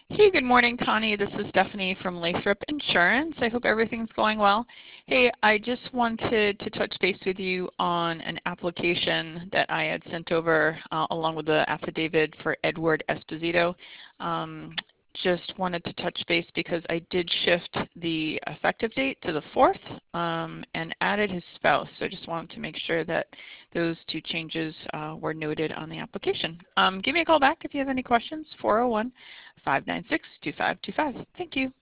Hey, good morning, Connie. This is Stephanie from Lathrop Insurance. I hope everything's going well. Hey, I just wanted to touch base with you on an application that I had sent over along with the affidavit for Edward Esposito. Just wanted to touch base because I did shift the effective date to the 4th and added his spouse. So I just wanted to make sure that those two changes were noted on the application. Give me a call back if you have any questions, 401-596-2525. Thank you.